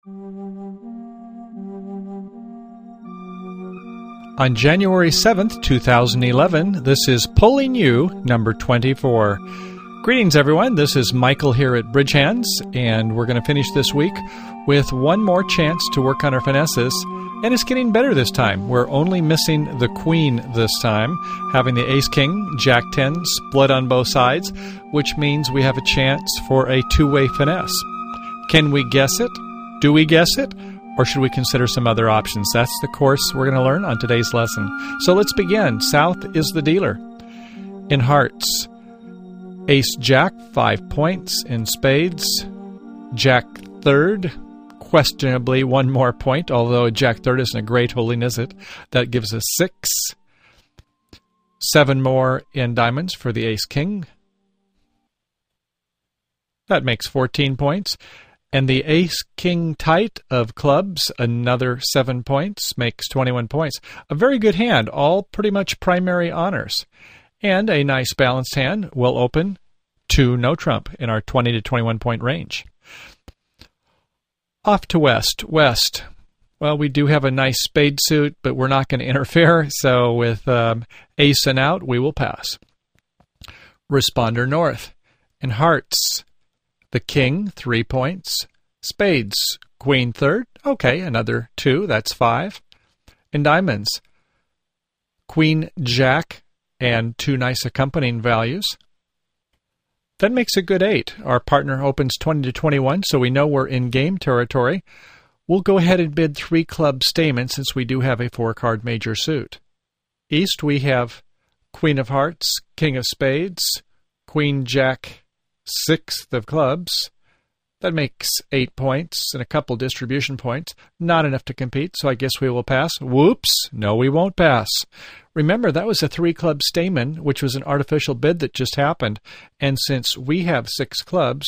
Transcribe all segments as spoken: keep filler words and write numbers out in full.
On January seventh, two thousand eleven, this is Pulling You, number twenty-four. Greetings, everyone. This is Michael here at Bridge Hands, and we're going to finish this week with one more chance to work on our finesses, and it's getting better this time. We're only missing the queen this time, having the ace-king, jack ten, split on both sides, which means we have a chance for a two-way finesse. Can we guess it? Do we guess it? Or should we consider some other options? That's the course we're going to learn on today's lesson. So let's begin. South is the dealer. In hearts, ace-jack, five points. In spades, jack third, questionably one more point, although jack third isn't a great holding, is it? That gives us six. Seven more in diamonds for the ace-king. That makes fourteen points. And the ace-king tight of clubs, another seven points, makes twenty-one points. A very good hand, all pretty much primary honors. And a nice balanced hand will open to no trump in our twenty to twenty-one point range. Off to west. West. Well, we do have a nice spade suit, but we're not going to interfere. So with um, ace and out, we will pass. Responder north. In hearts, the king, three points. Spades, queen third. Okay, another two. That's five. In diamonds, queen, jack, and two nice accompanying values. That makes a good eight. Our partner opens twenty to twenty-one, so we know we're in game territory. We'll go ahead and bid three club stamen since we do have a four-card major suit. East, we have queen of hearts, king of spades, queen, jack, sixth of clubs. That makes eight points and a couple distribution points. Not enough to compete, so I guess we will pass. Whoops! No, we won't pass. Remember, that was a three-club stamen, which was an artificial bid that just happened. And since we have six clubs,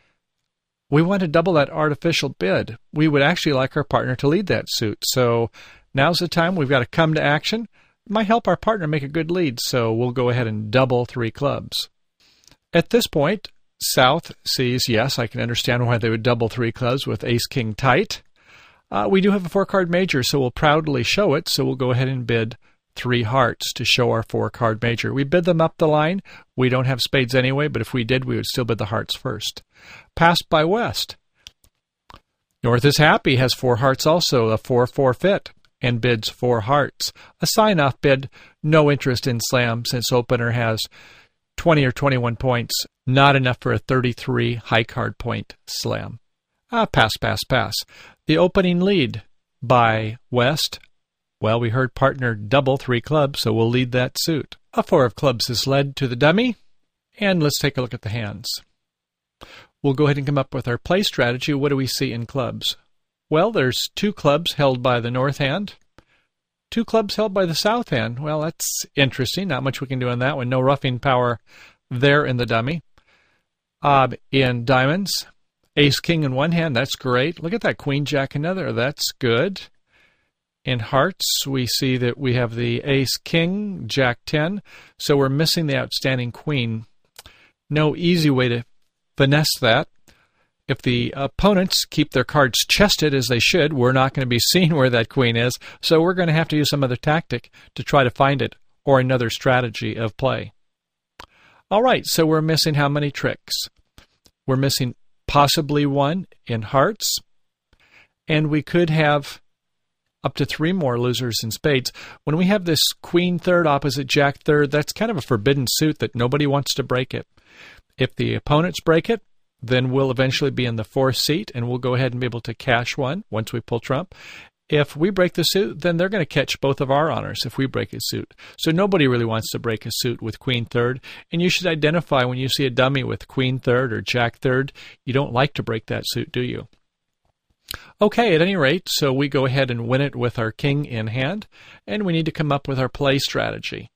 we want to double that artificial bid. We would actually like our partner to lead that suit. So now's the time. We've got to come to action. It might help our partner make a good lead, so we'll go ahead and double three clubs. At this point, South sees, yes, I can understand why they would double three clubs with ace-king tight. Uh, we do have a four-card major, so we'll proudly show it, so we'll go ahead and bid three hearts to show our four-card major. We bid them up the line. We don't have spades anyway, but if we did, we would still bid the hearts first. Passed by west. North is happy, has four hearts also, a four forfeit, and bids four hearts. A sign-off bid, no interest in slam, since opener has twenty or twenty-one points. Not enough for a thirty-three high card point slam. Ah, pass, pass, pass. The opening lead by west. Well, we heard partner double three clubs, so we'll lead that suit. A four of clubs is led to the dummy. And let's take a look at the hands. We'll go ahead and come up with our play strategy. What do we see in clubs? Well, there's two clubs held by the north hand. Two clubs held by the south hand. Well, that's interesting. Not much we can do on that one. No roughing power there in the dummy. Uh, in diamonds, ace-king in one hand. That's great. Look at that queen-jack another. That's good. In hearts, we see that we have the ace-king, jack ten. So we're missing the outstanding queen. No easy way to finesse that. If the opponents keep their cards chested as they should, we're not going to be seeing where that queen is. So we're going to have to use some other tactic to try to find it, or another strategy of play. All right, so we're missing how many tricks? We're missing possibly one in hearts, and we could have up to three more losers in spades. When we have this queen third opposite jack third, that's kind of a forbidden suit that nobody wants to break it. If the opponents break it, then we'll eventually be in the fourth seat, and we'll go ahead and be able to cash one once we pull trump. If we break the suit, then they're going to catch both of our honors if we break a suit. So nobody really wants to break a suit with queen third, and you should identify when you see a dummy with queen third or jack third, you don't like to break that suit, do you? Okay, at any rate, so we go ahead and win it with our king in hand, and we need to come up with our play strategy.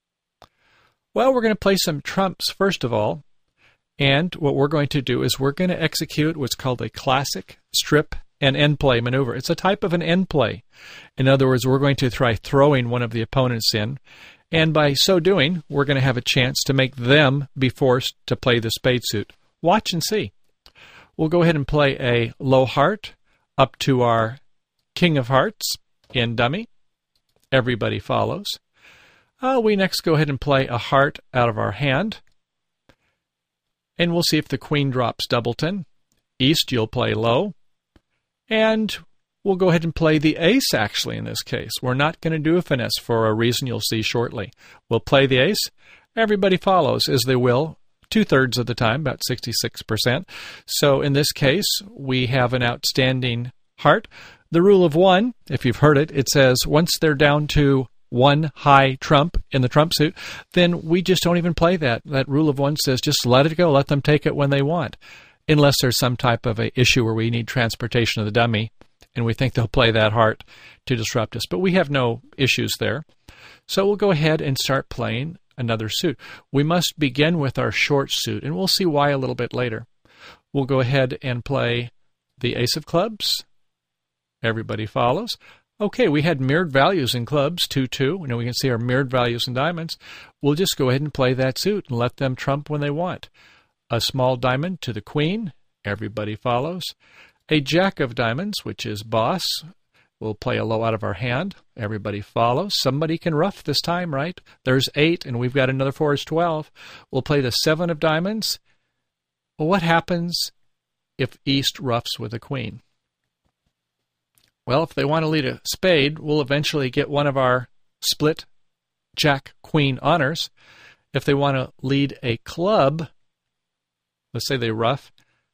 Well, we're going to play some trumps first of all, and what we're going to do is we're going to execute what's called a classic strip and end play maneuver. It's a type of an end play. In other words, we're going to try throwing one of the opponents in, and by so doing, we're going to have a chance to make them be forced to play the spade suit. Watch and see. We'll go ahead and play a low heart, up to our King of Hearts in dummy. Everybody follows. Uh, we next go ahead and play a heart out of our hand. And we'll see if the Queen drops doubleton. East, you'll play low. And we'll go ahead and play the ace, actually, in this case. We're not going to do a finesse for a reason you'll see shortly. We'll play the ace. Everybody follows, as they will, two-thirds of the time, about sixty-six percent. So in this case, we have an outstanding heart. The rule of one, if you've heard it, it says once they're down to one high trump in the trump suit, then we just don't even play that. That rule of one says just let it go, let them take it when they want, unless there's some type of a issue where we need transportation of the dummy, and we think they'll play that heart to disrupt us. But we have no issues there. So we'll go ahead and start playing another suit. We must begin with our short suit, and we'll see why a little bit later. We'll go ahead and play the ace of clubs. Everybody follows. Okay, we had mirrored values in clubs, two two. Now we can see our mirrored values in diamonds. We'll just go ahead and play that suit and let them trump when they want. A small diamond to the Queen. Everybody follows. A jack of diamonds, which is boss. We'll play a low out of our hand. Everybody follows. Somebody can ruff this time, right? There's eight, and we've got another four is twelve. We'll play the seven of diamonds. Well, what happens if East ruffs with a Queen? Well, if they want to lead a spade, we'll eventually get one of our split Jack-Queen honors. If they want to lead a club, let's say they ruff,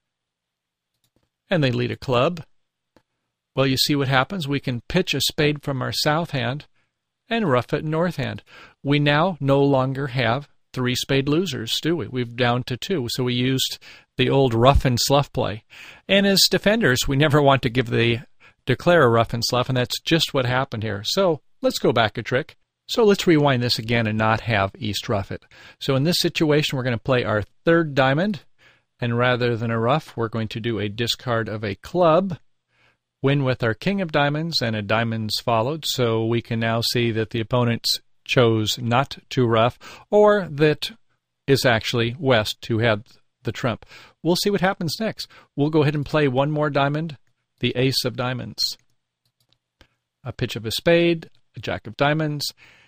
and they lead a club, well, you see what happens. We can pitch a spade from our south hand and ruff it north hand. We now no longer have three spade losers, do we? We've down to two. So we used the old ruff and slough play. And as defenders, we never want to give the declare a ruff and slough, and that's just what happened here. So let's go back a trick. So let's rewind this again and not have East ruff it. So in this situation, we're going to play our third diamond, and rather than a ruff, we're going to do a discard of a club, win with our King of diamonds, and a diamonds followed. So we can now see that the opponents chose not to ruff, or that is actually West who had the trump. We'll see what happens next. We'll go ahead and play one more diamond, the ace of diamonds. A pitch of a spade, a jack of diamonds.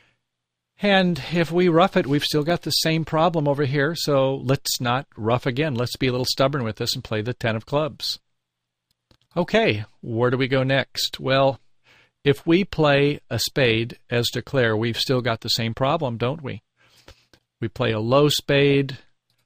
And if we ruff it, we've still got the same problem over here, so let's not ruff again. Let's be a little stubborn with this and play the ten of clubs. Okay, where do we go next? Well, if we play a spade as declare, we've still got the same problem, don't we? We play a low spade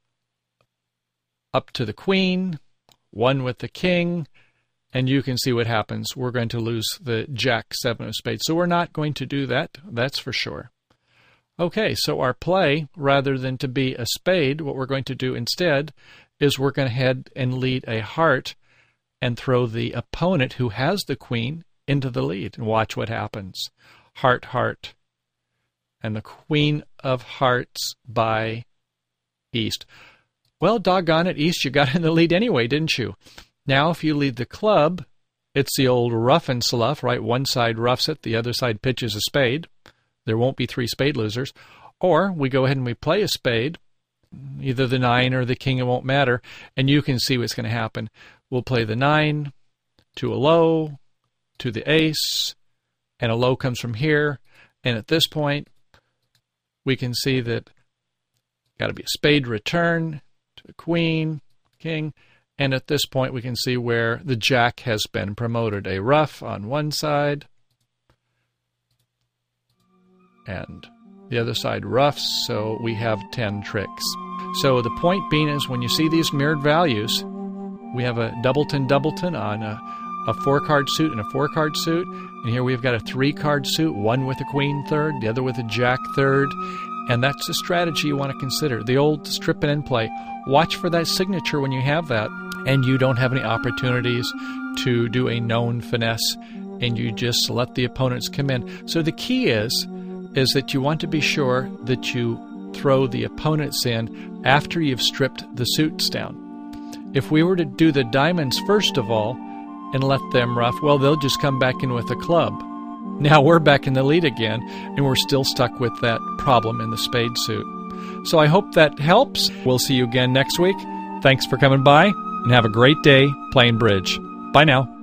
up to the Queen, one with the King, and you can see what happens. We're going to lose the Jack seven of spades. So we're not going to do that, that's for sure. Okay, so our play, rather than to be a spade, what we're going to do instead is we're going to head and lead a heart and throw the opponent who has the Queen into the lead. And watch what happens. Heart, heart. And the Queen of Hearts by East. Well, doggone it, East, you got in the lead anyway, didn't you? Now, if you lead the club, it's the old ruff and slough, right? One side roughs it, the other side pitches a spade. There won't be three spade losers. Or we go ahead and we play a spade, either the nine or the king, it won't matter, and you can see what's going to happen. We'll play the nine to a low, to the ace, and a low comes from here. And at this point, we can see that got to be a spade return to the queen, king. And at this point, we can see where the jack has been promoted. A ruff on one side, and the other side ruffs, so we have ten tricks. So the point being is when you see these mirrored values, we have a doubleton doubleton on a, a four-card suit and a four-card suit, and here we've got a three-card suit, one with a queen third, the other with a jack third, and that's a strategy you want to consider. The old strip and end play. Watch for that signature when you have that, and you don't have any opportunities to do a known finesse, and you just let the opponents come in. So the key is, is that you want to be sure that you throw the opponents in after you've stripped the suits down. If we were to do the diamonds first of all and let them ruff, well, they'll just come back in with a club. Now we're back in the lead again, and we're still stuck with that problem in the spade suit. So I hope that helps. We'll see you again next week. Thanks for coming by, and have a great day playing bridge. Bye now.